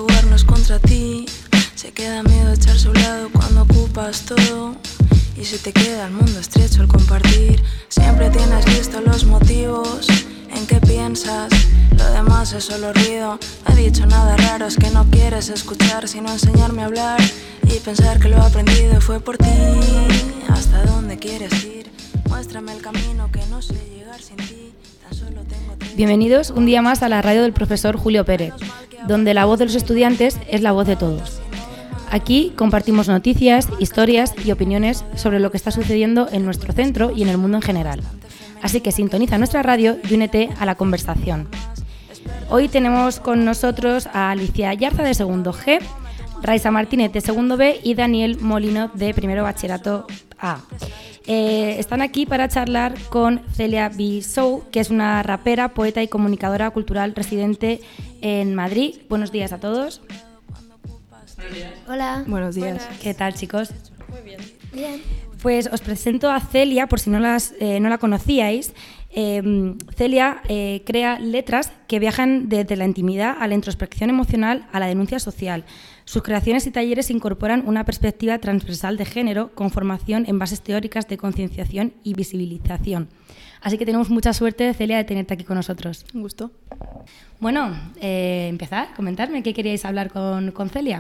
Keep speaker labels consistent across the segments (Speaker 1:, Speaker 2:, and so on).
Speaker 1: jugarnos contra ti. Se queda miedo echar su lado cuando ocupas todo. Y si te queda el mundo estrecho al compartir, siempre tienes listos los motivos. ¿En qué piensas? Lo demás es solo ruido. No he dicho nada raro, es que no quieres escuchar, sino enseñarme a hablar y pensar que lo aprendido fue por ti. ¿Hasta dónde quieres ir? Muéstrame el camino que no sé llegar sin ti. Tan solo tengo...
Speaker 2: Bienvenidos un día más a la radio del profesor Julio Pérez, donde la voz de los estudiantes es la voz de todos. Aquí compartimos noticias, historias y opiniones sobre lo que está sucediendo en nuestro centro y en el mundo en general. Así que sintoniza nuestra radio y únete a la conversación. Hoy tenemos con nosotros a Alicia Yarza de segundo G, Raiza Martínez de segundo B y Daniel Molino de primero bachillerato A. Están aquí para charlar con Celia Bisou, que es una rapera, poeta y comunicadora cultural residente en Madrid. Buenos días a todos.
Speaker 3: Buenos días.
Speaker 4: Hola.
Speaker 5: Buenos días.
Speaker 4: Buenas.
Speaker 2: ¿Qué tal, chicos?
Speaker 3: Muy bien.
Speaker 4: Bien.
Speaker 2: Pues os presento a Celia, por si no la conocíais. Celia crea letras que viajan desde la intimidad a la introspección emocional a la denuncia social. Sus creaciones y talleres incorporan una perspectiva transversal de género con formación en bases teóricas de concienciación y visibilización. Así que tenemos mucha suerte, Celia, de tenerte aquí con nosotros.
Speaker 5: Un gusto.
Speaker 2: Bueno, empezar, comentarme qué queríais hablar con Celia.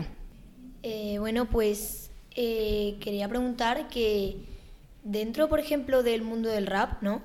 Speaker 4: Quería preguntar que dentro, por ejemplo, del mundo del rap, ¿no?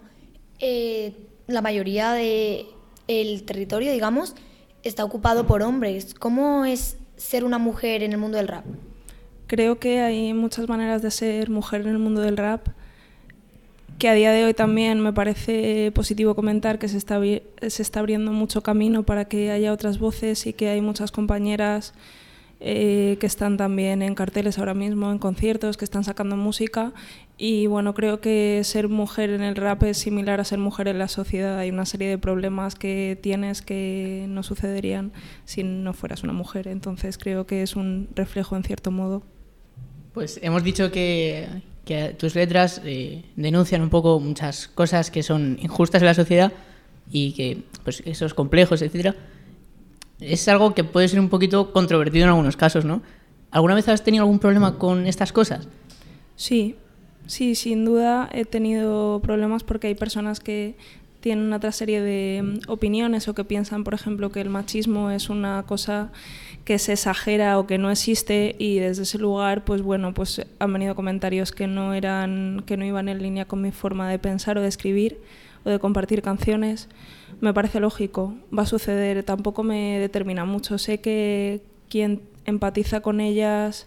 Speaker 4: La mayoría del territorio, digamos, está ocupado por hombres. ¿Cómo es ser una mujer en el mundo del rap?
Speaker 5: Creo que hay muchas maneras de ser mujer en el mundo del rap, que a día de hoy también me parece positivo comentar que se está abriendo mucho camino para que haya otras voces y que hay muchas compañeras que están también en carteles ahora mismo, en conciertos, que están sacando música. Y bueno, creo que ser mujer en el rap es similar a ser mujer en la sociedad. Hay una serie de problemas que tienes que no sucederían si no fueras una mujer. Entonces creo que es un reflejo en cierto modo.
Speaker 3: Pues hemos dicho que tus letras denuncian un poco muchas cosas que son injustas en la sociedad y que pues esos complejos, etcétera. Es algo que puede ser un poquito controvertido en algunos casos, ¿no? ¿Alguna vez has tenido algún problema con estas cosas?
Speaker 5: Sí, sin duda he tenido problemas porque hay personas que tienen otra serie de opiniones o que piensan, por ejemplo, que el machismo es una cosa que se exagera o que no existe, y desde ese lugar pues han venido comentarios que no iban en línea con mi forma de pensar o de escribir o de compartir canciones. Me parece lógico, va a suceder, tampoco me determina mucho. Sé que quien empatiza con ellas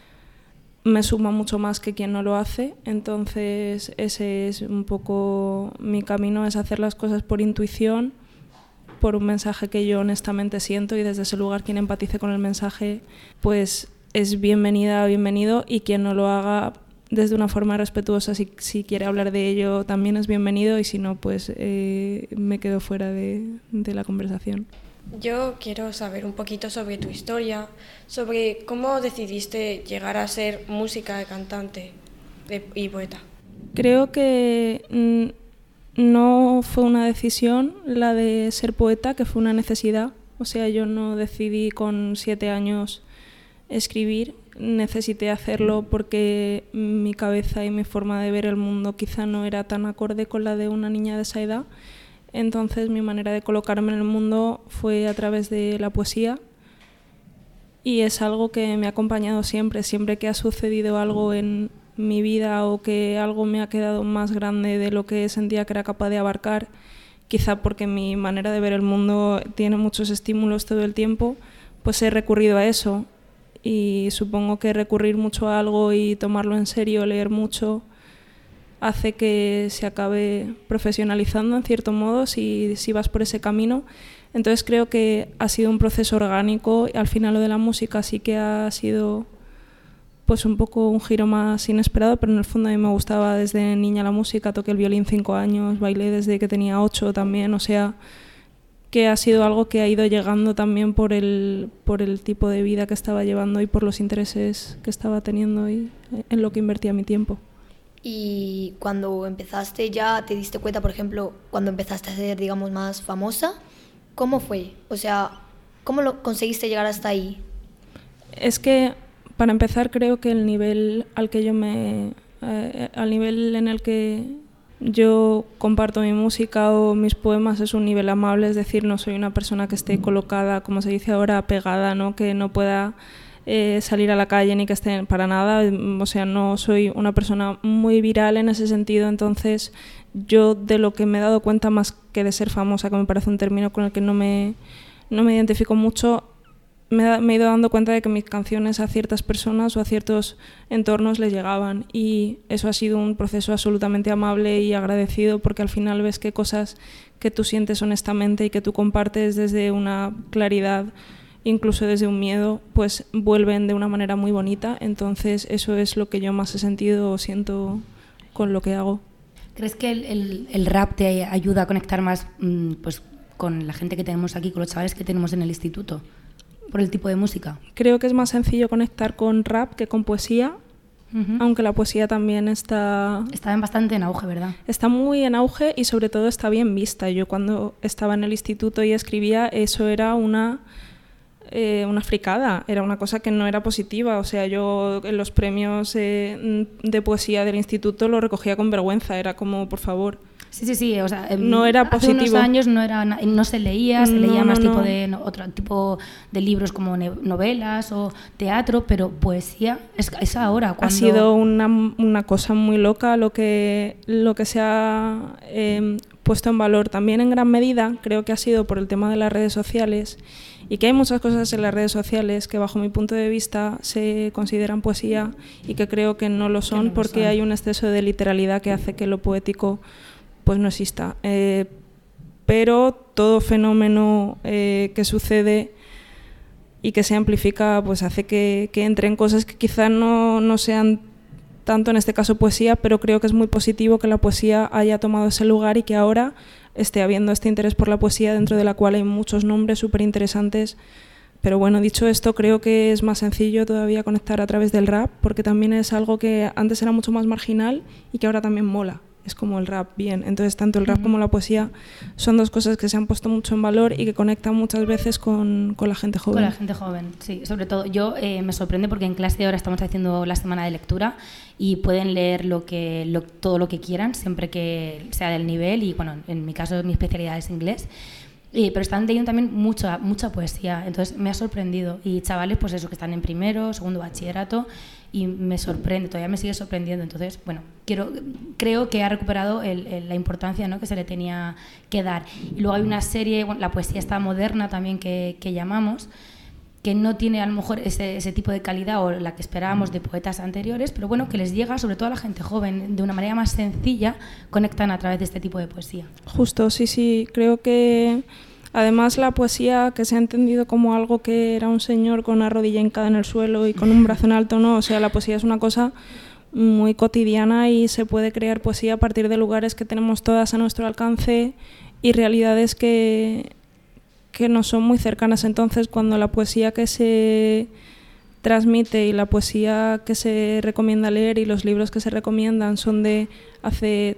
Speaker 5: me suma mucho más que quien no lo hace, entonces ese es un poco mi camino, es hacer las cosas por intuición, por un mensaje que yo honestamente siento, y desde ese lugar quien empatice con el mensaje pues es bienvenida o bienvenido, y quien no lo haga desde una forma respetuosa, si quiere hablar de ello también es bienvenido, y si no pues me quedo fuera de la conversación.
Speaker 6: Yo quiero saber un poquito sobre tu historia, sobre cómo decidiste llegar a ser música de cantante y poeta.
Speaker 5: Creo que no fue una decisión la de ser poeta, que fue una necesidad. O sea, yo no decidí con 7 años escribir, necesité hacerlo porque mi cabeza y mi forma de ver el mundo quizá no era tan acorde con la de una niña de esa edad. Entonces mi manera de colocarme en el mundo fue a través de la poesía, y es algo que me ha acompañado siempre que ha sucedido algo en mi vida o que algo me ha quedado más grande de lo que sentía que era capaz de abarcar, quizá porque mi manera de ver el mundo tiene muchos estímulos todo el tiempo, pues he recurrido a eso, y supongo que recurrir mucho a algo y tomarlo en serio, leer mucho, hace que se acabe profesionalizando en cierto modo si vas por ese camino. Entonces creo que ha sido un proceso orgánico. Al final lo de la música sí que ha sido pues un poco un giro más inesperado, pero en el fondo a mí me gustaba desde niña la música, toqué el violín 5 años, bailé desde que tenía 8 también, o sea que ha sido algo que ha ido llegando también por el tipo de vida que estaba llevando y por los intereses que estaba teniendo y en lo que invertía mi tiempo.
Speaker 4: Y cuando empezaste ya, te diste cuenta, por ejemplo, cuando empezaste a ser, digamos, más famosa, ¿cómo fue? O sea, ¿Cómo lo conseguiste llegar hasta ahí?
Speaker 5: Es que, para empezar, creo que el nivel al nivel en el que yo comparto mi música o mis poemas es un nivel amable, es decir, no soy una persona que esté colocada, como se dice ahora, pegada, ¿no? Que no pueda salir a la calle ni que esté para nada, o sea, no soy una persona muy viral en ese sentido, entonces yo de lo que me he dado cuenta, más que de ser famosa, que me parece un término con el que no me identifico mucho, me he ido dando cuenta de que mis canciones a ciertas personas o a ciertos entornos les llegaban, y eso ha sido un proceso absolutamente amable y agradecido, porque al final ves que cosas que tú sientes honestamente y que tú compartes desde una claridad, incluso desde un miedo, pues vuelven de una manera muy bonita. Entonces eso es lo que yo más he sentido o siento con lo que hago.
Speaker 2: ¿Crees que el rap te ayuda a conectar más pues, con la gente que tenemos aquí, con los chavales que tenemos en el instituto, por el tipo de música?
Speaker 5: Creo que es más sencillo conectar con rap que con poesía, aunque la poesía también está
Speaker 2: bastante en auge, ¿verdad?
Speaker 5: Está muy en auge y sobre todo está bien vista. Yo cuando estaba en el instituto y escribía, eso era una fricada, era una cosa que no era positiva. O sea, yo en los premios de poesía del instituto lo recogía con vergüenza, era como, por favor.
Speaker 2: Sí, o sea,
Speaker 5: no era positivo.
Speaker 2: Hace unos años no se leía, se leía más otro tipo de libros como novelas o teatro, pero poesía es ahora.
Speaker 5: Ha sido una cosa muy loca lo que se ha puesto en valor. También en gran medida creo que ha sido por el tema de las redes sociales, y que hay muchas cosas en las redes sociales que bajo mi punto de vista se consideran poesía y que creo que no lo son, porque hay un exceso de literalidad que hace que lo poético pues no exista. Pero todo fenómeno que sucede y que se amplifica pues hace que entren cosas que quizás no sean tanto en este caso poesía, pero creo que es muy positivo que la poesía haya tomado ese lugar y que ahora esté habiendo este interés por la poesía, dentro de la cual hay muchos nombres súper interesantes. Pero bueno, dicho esto, creo que es más sencillo todavía conectar a través del rap, porque también es algo que antes era mucho más marginal y que ahora también mola. Es como el rap, bien. Entonces, tanto el rap como la poesía son dos cosas que se han puesto mucho en valor y que conectan muchas veces con la gente joven.
Speaker 2: Con la gente joven, sí. Sobre todo, yo me sorprende porque en clase ahora estamos haciendo la semana de lectura y pueden leer todo lo que quieran, siempre que sea del nivel. Y bueno, en mi caso, mi especialidad es inglés. Pero están leyendo también mucha poesía, entonces me ha sorprendido. Y chavales, pues eso, que están en primero, segundo bachillerato, y me sorprende, todavía me sigue sorprendiendo. Entonces, bueno, creo que ha recuperado la importancia, ¿no?, que se le tenía que dar. Y luego hay una serie, bueno, la poesía está moderna también, que llamamos, que no tiene a lo mejor ese tipo de calidad o la que esperábamos de poetas anteriores, pero bueno, que les llega sobre todo a la gente joven de una manera más sencilla, conectan a través de este tipo de poesía.
Speaker 5: Justo, sí, creo que además la poesía, que se ha entendido como algo que era un señor con una rodilla hincada en el suelo y con un brazo en alto, no, o sea, la poesía es una cosa muy cotidiana y se puede crear poesía a partir de lugares que tenemos todas a nuestro alcance y realidades que nos son muy cercanas. Entonces, cuando la poesía que se transmite y la poesía que se recomienda leer y los libros que se recomiendan son de hace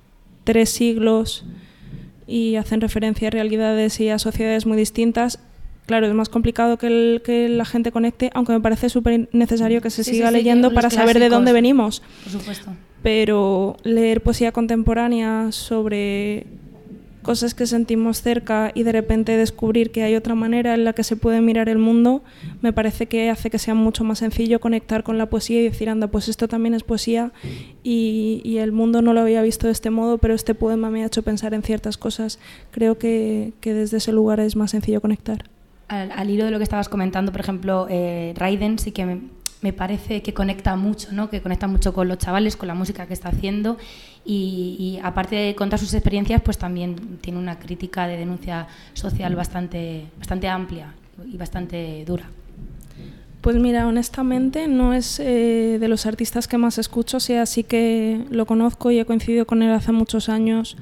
Speaker 5: 3 siglos y hacen referencia a realidades y a sociedades muy distintas, claro, es más complicado que la gente conecte, aunque me parece súper necesario que se siga leyendo para saber de dónde venimos.
Speaker 2: Por supuesto.
Speaker 5: Pero leer poesía contemporánea sobre cosas que sentimos cerca y de repente descubrir que hay otra manera en la que se puede mirar el mundo, me parece que hace que sea mucho más sencillo conectar con la poesía y decir, anda, pues esto también es poesía y el mundo no lo había visto de este modo, pero este poema me ha hecho pensar en ciertas cosas. Creo que desde ese lugar es más sencillo conectar.
Speaker 2: Al hilo de lo que estabas comentando, por ejemplo, Raiden sí que me parece que conecta mucho, ¿no?, que conecta mucho con los chavales, con la música que está haciendo y aparte de contar sus experiencias, pues también tiene una crítica de denuncia social bastante amplia y bastante dura.
Speaker 5: Pues mira, honestamente no es de los artistas que más escucho, o sea, sí que lo conozco y he coincidido con él hace muchos años.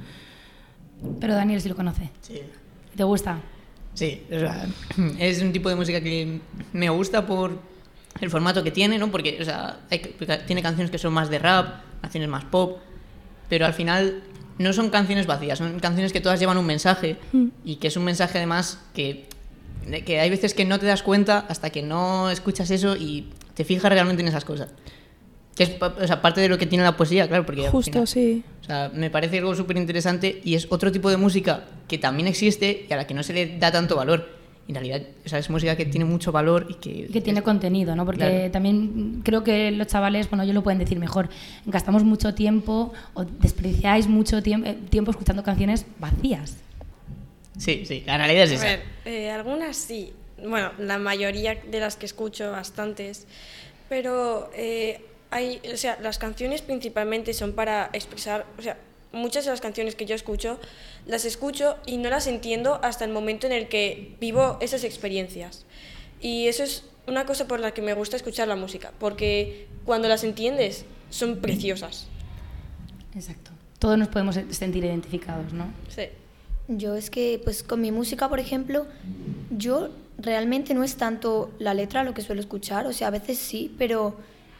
Speaker 2: Pero Daniel sí lo conoce.
Speaker 3: Sí.
Speaker 2: ¿Te gusta?
Speaker 3: Sí, o sea, es un tipo de música que me gusta por el formato que tiene, ¿no? Porque, o sea, tiene canciones que son más de rap, canciones más pop, pero al final no son canciones vacías, son canciones que todas llevan un mensaje y que es un mensaje además que que hay veces que no te das cuenta hasta que no escuchas eso y te fijas realmente en esas cosas. Que es, o sea, parte de lo que tiene la poesía, claro, porque
Speaker 5: Justo,
Speaker 3: al final,
Speaker 5: sí.
Speaker 3: o sea, me parece algo súper interesante y es otro tipo de música que también existe y a la que no se le da tanto valor. En realidad, o sea, es música que tiene mucho valor y que
Speaker 2: tiene contenido, ¿no? Porque
Speaker 3: claro.
Speaker 2: También creo que los chavales, bueno, ellos lo pueden decir mejor, gastamos mucho tiempo o desperdiciáis mucho tiempo escuchando canciones vacías.
Speaker 3: Sí, la realidad es esa.
Speaker 6: A ver, algunas sí. Bueno, la mayoría de las que escucho, bastantes. Pero o sea, las canciones principalmente son para expresar, o sea, muchas de las canciones que yo escucho, las escucho y no las entiendo hasta el momento en el que vivo esas experiencias. Y eso es una cosa por la que me gusta escuchar la música, porque cuando las entiendes son preciosas.
Speaker 2: Exacto. Todos nos podemos sentir identificados, ¿no?
Speaker 6: Sí.
Speaker 4: Yo es que, pues con mi música, por ejemplo, yo realmente no es tanto la letra lo que suelo escuchar, o sea, a veces sí, pero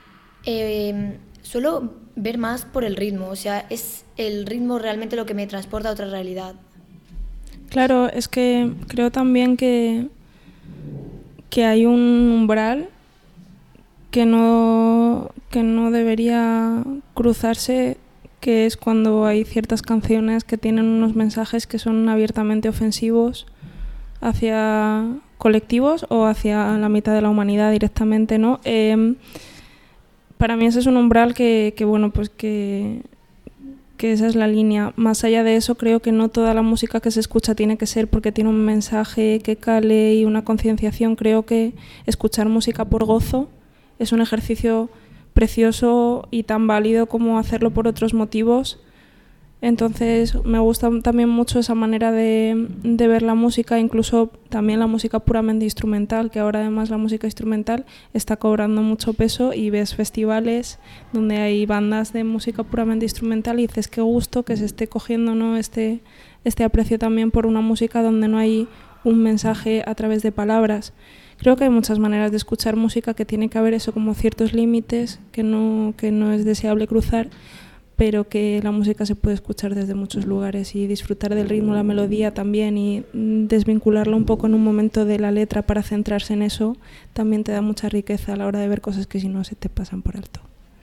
Speaker 4: suelo ver más por el ritmo, o sea, es el ritmo realmente lo que me transporta a otra realidad.
Speaker 5: Claro, es que creo también que hay un umbral que no debería cruzarse, que es cuando hay ciertas canciones que tienen unos mensajes que son abiertamente ofensivos hacia colectivos o hacia la mitad de la humanidad directamente, ¿no? Para mí ese es un umbral que bueno, pues que esa es la línea. Más allá de eso, creo que no toda la música que se escucha tiene que ser porque tiene un mensaje que cale y una concienciación. Creo que escuchar música por gozo es un ejercicio precioso y tan válido como hacerlo por otros motivos. Entonces me gusta también mucho esa manera de ver la música, incluso también la música puramente instrumental, que ahora además la música instrumental está cobrando mucho peso y ves festivales donde hay bandas de música puramente instrumental y dices qué gusto que se esté cogiendo, ¿no? este aprecio también por una música donde no hay un mensaje a través de palabras. Creo que hay muchas maneras de escuchar música, que tiene que haber eso como ciertos límites que no es deseable cruzar, pero que la música se puede escuchar desde muchos lugares y disfrutar del ritmo, la melodía también, y desvincularla un poco en un momento de la letra para centrarse en eso también te da mucha riqueza a la hora de ver cosas que si no se te pasan por alto.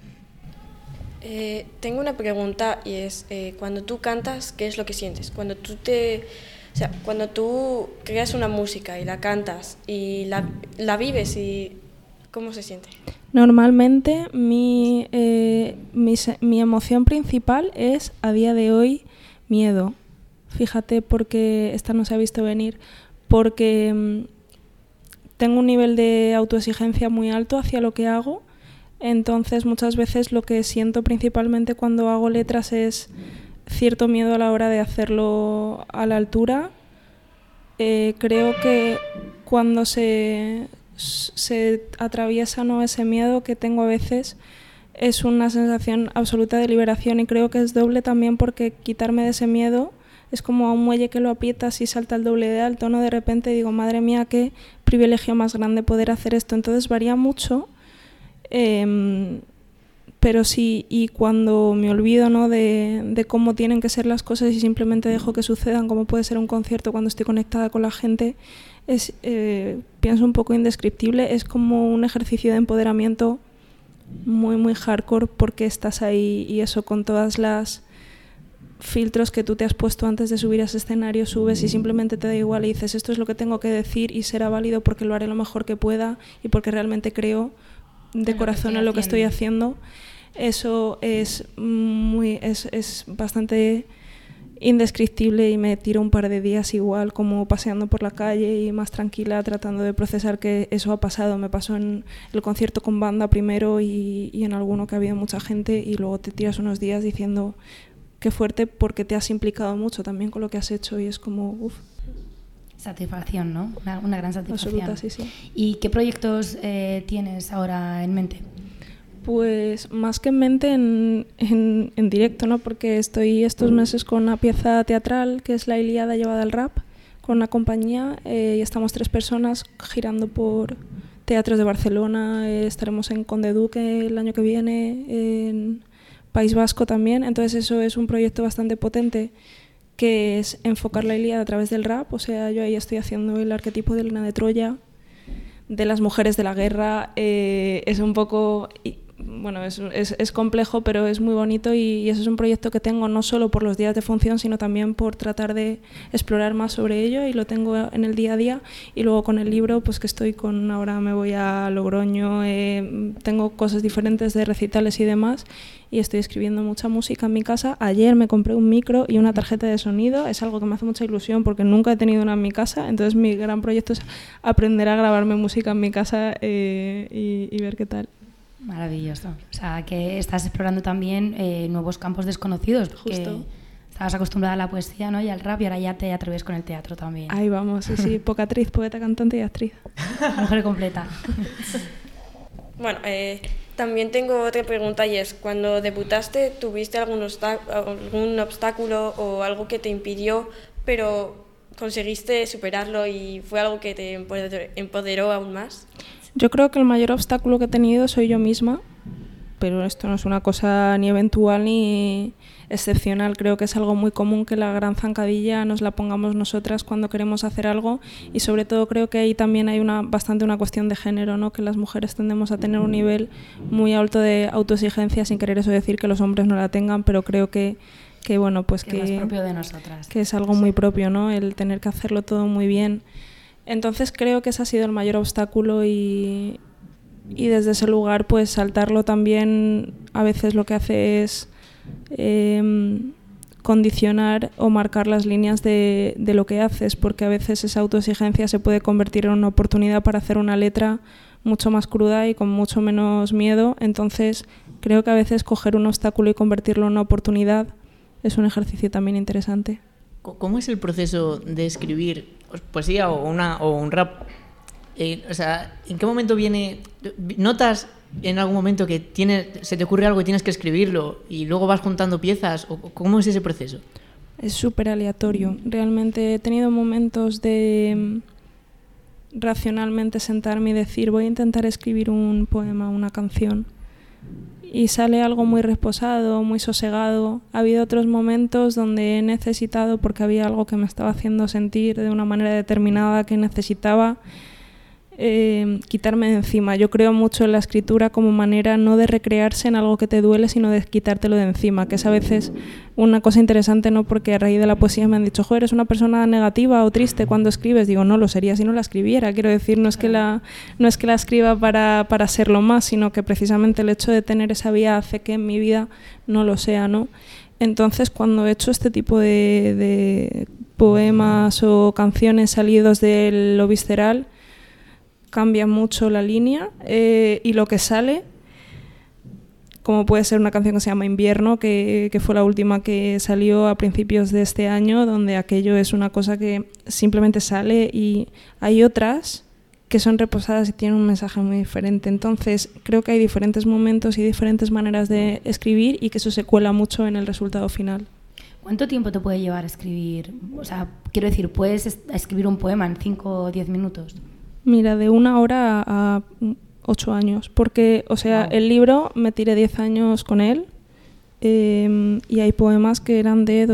Speaker 6: Tengo una pregunta y es, cuando tú cantas, ¿qué es lo que sientes? Cuando tú creas una música y la cantas y la vives, y ¿cómo se siente?
Speaker 5: Normalmente mi emoción principal es, a día de hoy, miedo. Fíjate, porque esta no se ha visto venir, porque tengo un nivel de autoexigencia muy alto hacia lo que hago, entonces muchas veces lo que siento principalmente cuando hago letras es cierto miedo a la hora de hacerlo a la altura. Creo que cuando se atraviesa, ¿no?, ese miedo que tengo a veces, es una sensación absoluta de liberación, y creo que es doble también porque quitarme de ese miedo es como a un muelle que lo aprietas y salta el doble de alto, ¿no? De repente digo, madre mía, qué privilegio más grande poder hacer esto. Entonces varía mucho, pero sí, y cuando me olvido, ¿no?, de cómo tienen que ser las cosas y simplemente dejo que sucedan, como puede ser un concierto cuando estoy conectada con la gente, es, pienso, un poco indescriptible. Es como un ejercicio de empoderamiento muy, muy hardcore, porque estás ahí y eso, con todas las filtros que tú te has puesto antes de subir a ese escenario, subes y simplemente te da igual y dices, esto es lo que tengo que decir y será válido porque lo haré lo mejor que pueda y porque realmente creo de corazón en lo que estoy haciendo. Eso es bastante indescriptible y me tiro un par de días igual, como paseando por la calle y más tranquila, tratando de procesar que eso ha pasado. Me pasó en el concierto con banda primero y en alguno que había mucha gente, y luego te tiras unos días diciendo qué fuerte, porque te has implicado mucho también con lo que has hecho, y es como uff.
Speaker 2: Satisfacción, ¿no? Una gran satisfacción.
Speaker 5: Absoluta, sí, sí.
Speaker 2: ¿Y qué proyectos tienes ahora en mente?
Speaker 5: Pues más que en mente, en directo, ¿no? Porque estoy estos meses con una pieza teatral que es La Ilíada llevada al rap, con una compañía, y estamos 3 personas girando por teatros de Barcelona. Estaremos en Conde Duque el año que viene, en País Vasco también. Entonces eso es un proyecto bastante potente que es enfocar la Ilíada a través del rap. O sea, yo ahí estoy haciendo el arquetipo de Helena de Troya, de las mujeres de la guerra. Es un poco... Bueno, es complejo, pero es muy bonito y ese es un proyecto que tengo no solo por los días de función, sino también por tratar de explorar más sobre ello, y lo tengo en el día a día. Y luego con el libro, pues que estoy con... Ahora me voy a Logroño, tengo cosas diferentes de recitales y demás, y estoy escribiendo mucha música en mi casa. Ayer me compré un micro y una tarjeta de sonido, es algo que me hace mucha ilusión porque nunca he tenido una en mi casa, entonces mi gran proyecto es aprender a grabarme música en mi casa y ver qué tal.
Speaker 2: Maravilloso. O sea, que estás explorando también nuevos campos desconocidos.
Speaker 5: Justo.
Speaker 2: Estabas acostumbrada a la poesía, ¿no?, y al rap, y ahora ya te atreves con el teatro también.
Speaker 5: Ahí vamos, sí. Pocatriz, poeta, cantante y actriz.
Speaker 2: Mujer completa.
Speaker 6: Bueno, también tengo otra pregunta, y es, cuando debutaste, ¿tuviste algún obstáculo o algo que te impidió, pero conseguiste superarlo y fue algo que te empoderó aún más?
Speaker 5: Yo creo que el mayor obstáculo que he tenido soy yo misma, pero esto no es una cosa ni eventual ni excepcional. Creo que es algo muy común que la gran zancadilla nos la pongamos nosotras cuando queremos hacer algo, y sobre todo creo que ahí también hay bastante una cuestión de género, ¿no? Que las mujeres tendemos a tener un nivel muy alto de autoexigencia, sin querer eso decir que los hombres no la tengan, pero creo que bueno, pues
Speaker 2: que es propio de nosotras.
Speaker 5: Que es algo muy propio, ¿no? El tener que hacerlo todo muy bien. Entonces creo que ese ha sido el mayor obstáculo, y desde ese lugar pues saltarlo también a veces lo que hace es condicionar o marcar las líneas de lo que haces, porque a veces esa autoexigencia se puede convertir en una oportunidad para hacer una letra mucho más cruda y con mucho menos miedo. Entonces creo que a veces coger un obstáculo y convertirlo en una oportunidad es un ejercicio también interesante.
Speaker 3: ¿Cómo es el proceso de escribir poesía o un rap? O sea, ¿en qué momento notas en algún momento que se te ocurre algo y tienes que escribirlo y luego vas juntando piezas? ¿O cómo es ese proceso?
Speaker 5: Es súper aleatorio. Realmente he tenido momentos de racionalmente sentarme y decir, voy a intentar escribir un poema, una canción, y sale algo muy reposado, muy sosegado. Ha habido otros momentos donde he necesitado, porque había algo que me estaba haciendo sentir de una manera determinada que necesitaba quitarme de encima. Yo creo mucho en la escritura como manera no de recrearse en algo que te duele, sino de quitártelo de encima, que es a veces una cosa interesante, ¿no? Porque a raíz de la poesía me han dicho, joder, ¿eres una persona negativa o triste cuando escribes? Digo, no, lo sería si no la escribiera. Quiero decir, no es que la escriba para serlo más, sino que precisamente el hecho de tener esa vía hace que en mi vida no lo sea, ¿no? Entonces, cuando he hecho este tipo de poemas o canciones salidos de lo visceral, cambia mucho la línea y lo que sale, como puede ser una canción que se llama Invierno, que fue la última que salió a principios de este año, donde aquello es una cosa que simplemente sale, y hay otras que son reposadas y tienen un mensaje muy diferente. Entonces creo que hay diferentes momentos y diferentes maneras de escribir, y que eso se cuela mucho en el resultado final.
Speaker 2: ¿Cuánto tiempo te puede llevar a escribir? O sea, quiero decir, ¿puedes escribir un poema en 5 o 10 minutos?
Speaker 5: Mira, de 1 hora a 8 años, porque, o sea, wow. El libro me tiré 10 años con él, y hay poemas que eran de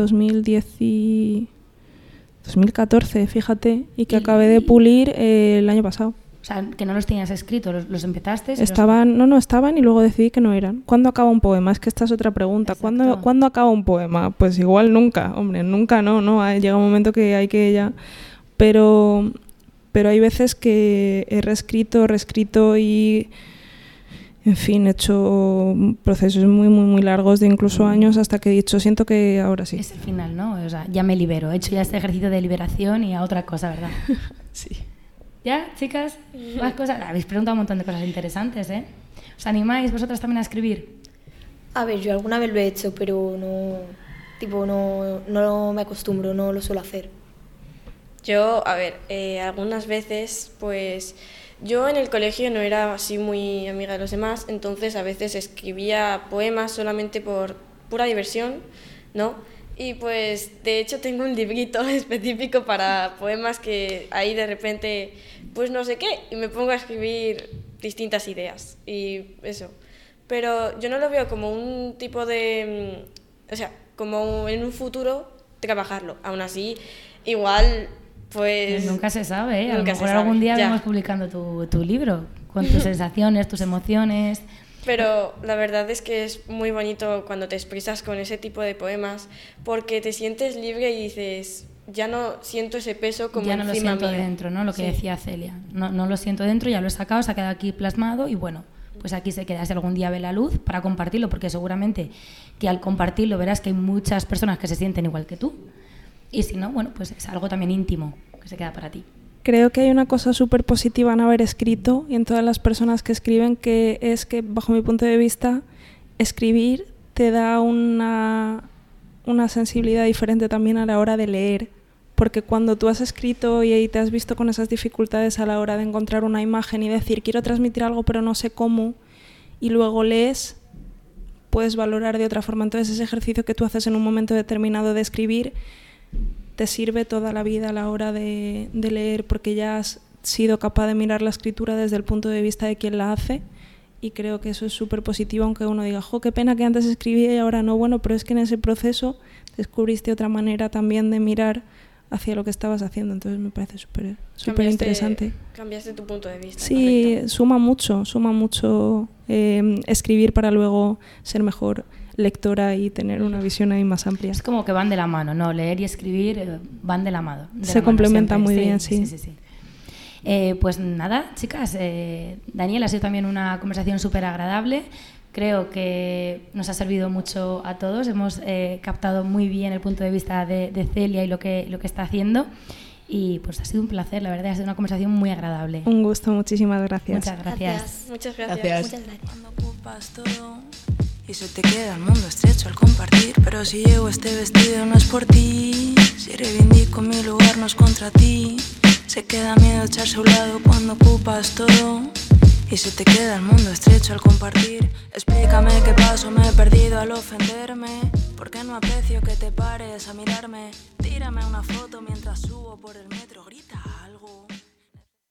Speaker 5: 2014, fíjate, y que acabé de pulir el año pasado.
Speaker 2: O sea, que no los tenías escritos, ¿los empezaste?
Speaker 5: Estaban, no estaban, y luego decidí que no eran. ¿Cuándo acaba un poema? Es que esta es otra pregunta. ¿Cuándo acaba un poema? Pues igual nunca, hombre, nunca no. Llega un momento que hay que ya... Pero hay veces que he reescrito y, en fin, he hecho procesos muy, muy, muy largos de incluso años, hasta que he dicho, siento que ahora sí.
Speaker 2: Es el final, ¿no? O sea, ya me libero. He hecho ya este ejercicio de liberación y a otra cosa, ¿verdad?
Speaker 5: Sí.
Speaker 2: ¿Ya, chicas? Más cosas. Habéis preguntado un montón de cosas interesantes, ¿eh? ¿Os animáis vosotras también a escribir?
Speaker 4: A ver, yo alguna vez lo he hecho, pero no me acostumbro, no lo suelo hacer.
Speaker 6: Yo, algunas veces, pues yo en el colegio no era así muy amiga de los demás, entonces a veces escribía poemas solamente por pura diversión, ¿no? Y pues de hecho tengo un librito específico para poemas que ahí de repente, pues no sé qué, y me pongo a escribir distintas ideas y eso. Pero yo no lo veo como un tipo de, o sea, como en un futuro trabajarlo. Aún así, igual, pues...
Speaker 2: Nunca se sabe, ¿eh? A lo
Speaker 6: nunca
Speaker 2: mejor
Speaker 6: se sabe,
Speaker 2: algún día
Speaker 6: ya.
Speaker 2: vemos publicando tu libro, con tus sensaciones, tus emociones.
Speaker 6: Pero la verdad es que es muy bonito cuando te expresas con ese tipo de poemas, porque te sientes libre y dices, ya no siento ese peso como
Speaker 2: ya no lo
Speaker 6: encima
Speaker 2: siento
Speaker 6: mío.
Speaker 2: dentro, ¿no? Lo que
Speaker 6: Sí.
Speaker 2: decía Celia. No lo siento dentro, ya lo he sacado, se ha quedado aquí plasmado y bueno, pues aquí se queda. Si algún día ve la luz, para compartirlo, porque seguramente que al compartirlo verás que hay muchas personas que se sienten igual que tú. Y si no, bueno, pues es algo también íntimo que se queda para ti.
Speaker 5: Creo que hay una cosa súper positiva en haber escrito y en todas las personas que escriben, que es que, bajo mi punto de vista, escribir te da una sensibilidad diferente también a la hora de leer. Porque cuando tú has escrito y te has visto con esas dificultades a la hora de encontrar una imagen y decir, quiero transmitir algo pero no sé cómo, y luego lees, puedes valorar de otra forma. Entonces ese ejercicio que tú haces en un momento determinado de escribir te sirve toda la vida a la hora de leer, porque ya has sido capaz de mirar la escritura desde el punto de vista de quien la hace, y creo que eso es súper positivo, aunque uno diga, jo, qué pena que antes escribía y ahora no. Bueno, pero es que en ese proceso descubriste otra manera también de mirar hacia lo que estabas haciendo, entonces me parece súper interesante.
Speaker 6: Cambiaste tu punto de vista.
Speaker 5: Sí,
Speaker 6: correcto.
Speaker 5: suma mucho escribir para luego ser mejor lectora y tener una visión ahí más amplia.
Speaker 2: Es como que van de la mano, ¿no? Leer y escribir van de la mano.
Speaker 5: Se complementan muy bien, sí.
Speaker 2: Sí. Pues nada, chicas, Daniel, ha sido también una conversación súper agradable. Creo que nos ha servido mucho a todos. Hemos captado muy bien el punto de vista de Celia y lo que está haciendo. Y pues ha sido un placer, la verdad, ha sido una conversación muy agradable.
Speaker 5: Un gusto, muchísimas gracias.
Speaker 2: Muchas gracias.
Speaker 6: Muchas gracias.
Speaker 3: Gracias.
Speaker 4: Muchas gracias.
Speaker 1: Cuando ocupas todo y se te queda el mundo estrecho al compartir. Pero si llevo este vestido no es por ti. Si reivindico mi lugar no es contra ti. Se queda miedo echarse a un lado cuando ocupas todo y se te queda el mundo estrecho al compartir. Explícame qué paso me he perdido al ofenderme. ¿Por qué no aprecio que te pares a mirarme? Tírame una foto mientras subo por el metro, grita algo.